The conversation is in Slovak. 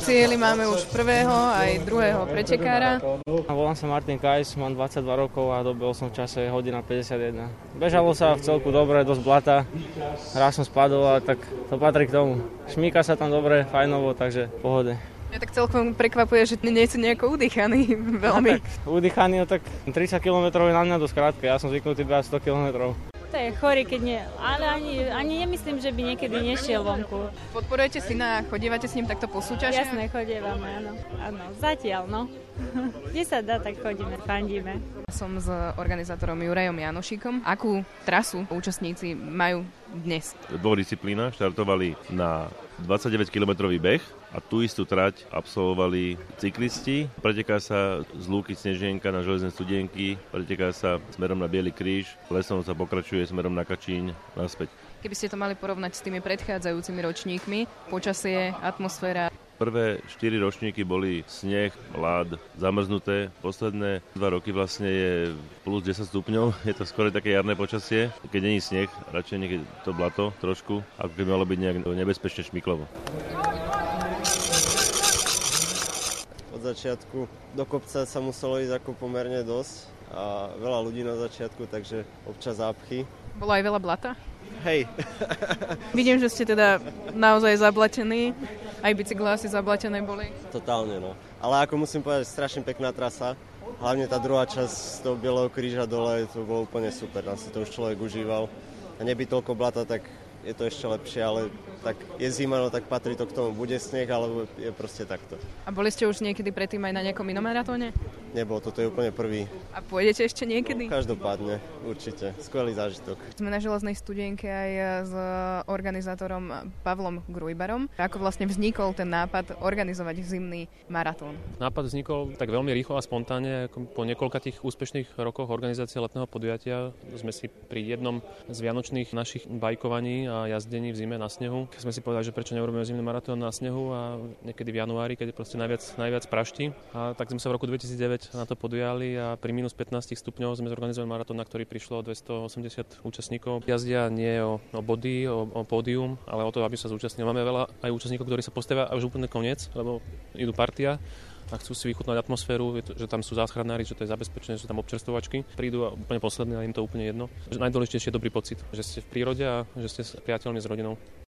cieli máme už prvého aj druhého pretekára. Volám sa Martin Kajs, mám 22 rokov a dobehol som v čase 1:51. Bežalo sa v celku dobre, dosť blata. Raz som spadol a tak to patrí k tomu. Šmíka sa tam dobre, fajnovo, takže v pohode. Mňa tak celkom prekvapuje, že nie sú nejako udýchaní veľmi. Udýchaný, tak 30 km je na mňa dosť krátke, ja som zvyknutý behať 100 km. To je chorý, keď nie, ale ani nemyslím, že by niekedy nešiel vonku. Podporujete syna, chodívate s ním takto po súťažiach? Jasné, chodívame, áno, zatiaľ, no. Kde sa dá, tak chodíme, fandíme. Som s organizátorom Jurajom Janošíkom. Akú trasu účastníci majú dnes? V dvoch disciplínach štartovali na 29-kilometrový beh a tú istú trať absolvovali cyklisti. Preteká sa z Lúky Snežienka na Železné Studienky, preteká sa smerom na Biely kríž, lesom sa pokračuje smerom na Kačíň naspäť. Keby ste to mali porovnať s tými predchádzajúcimi ročníkmi, počasie, atmosféra. Prvé 4 ročníky boli sneh, ľad, zamrznuté. Posledné 2 roky vlastne je plus 10 stupňov. Je to skoro také jarné počasie. Keď není sneh, radšej nech je to blato trošku, ako keby malo byť nejak nebezpečne šmyklovo. Od začiatku do kopca sa muselo ísť ako pomerne dosť a veľa ľudí na začiatku, takže občas zápchy. Bolo aj veľa blata? Hej. Vidím, že ste teda naozaj zablatení. Aj bicykle asi zablatené boli. Totálne, no. Ale ako musím povedať, strašne pekná trasa. Hlavne tá druhá časť z toho Bieleho kríža dole, to bolo úplne super. Tam si to už človek užíval. A neby toľko blata, tak je to ešte lepšie, ale tak je zima, no tak patrí to k tomu. Bude sneh, alebo je proste takto. A boli ste už niekedy predtým aj na nejakom inom maratóne? Nebol, toto je úplne prvý. A pôjdete ešte niekedy? Každopádne, určite. Skvelý zážitok. Sme na Železnej Studienke aj s organizátorom Pavlom Grujbarom. Ako vlastne vznikol ten nápad organizovať zimný maratón? Nápad vznikol tak veľmi rýchlo a spontánne. Po niekoľkých úspešných rokoch organizácie letného podujatia sme si pri jednom z vianočných našich bajkovaní a jazdení v zime na snehu sme si povedali, že prečo neurobíme zimný maratón na snehu a niekedy v januári, keď je proste najviac praští. A tak sme sa v roku 2009 na to podujali a pri minus 15 stupňov sme zorganizovali maratón, na ktorý prišlo 280 účastníkov. Jazdia nie o body, o pódium, ale o to, aby sa zúčastnili. Máme veľa aj účastníkov, ktorí sa postavia až úplne koniec, lebo idú partia a chcú si vychutnať atmosféru, že tam sú záchranári, že to je zabezpečené, že sú tam občerstvovačky. Prídu a úplne poslední a im to úplne jedno. Najdôležitejšie je dobrý pocit, že ste v prírode a že ste s priateľmi, s rodinou.